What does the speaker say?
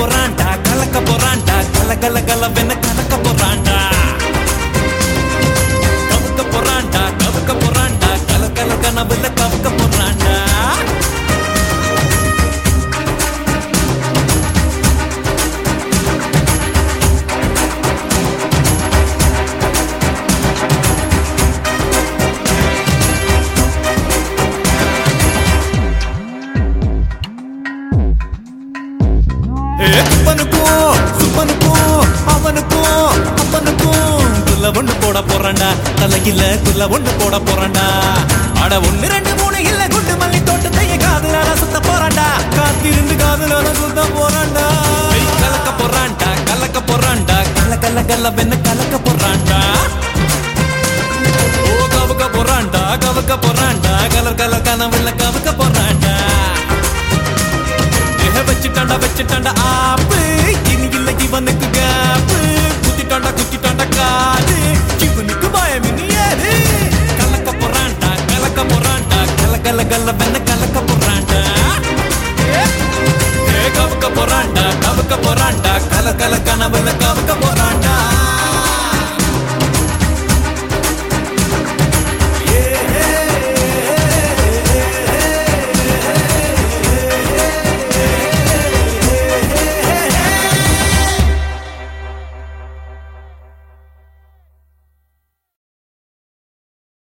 போறான்டா கலக்க போறான்டா கல கல கலவென கலக்க போறான்டா கவுக்க போறான்டா கவுக்க போறான்டா கல கல கனவுல கவுக்க போறான்டா போட போறான்டா தலையில குள்ள ஒண்ணு போட போறான்டா அட 1 2 3 இல்ல குண்டு மல்லி தோட்டத்தையே காதுலால சுத்த போறான்டா காத்திருந்து காதுலால சுத்த போறான்டா கலக்க போறான்டா கலக்க போறான்டா கல கல கல வெண்ண கலக்க போறான்டா ஓ கவுக்க போறான்டா கவுக்க போறான்டா கலர் கலர் கனவுல கவுக்க போறான்டா வச்சுட்டாண்டா ஆப்பு இனி இல்ல இவனுக்கு கேப்பு குத்திட்டாண்டா காது இவனுக்கு பயம் இனி ஏது கலக்க போறான்டா கல கல கல வெண்ண கலக்க போறான்டா கவுக்க போறான்டா கல கல கனவுல கவுக்க போறான்டா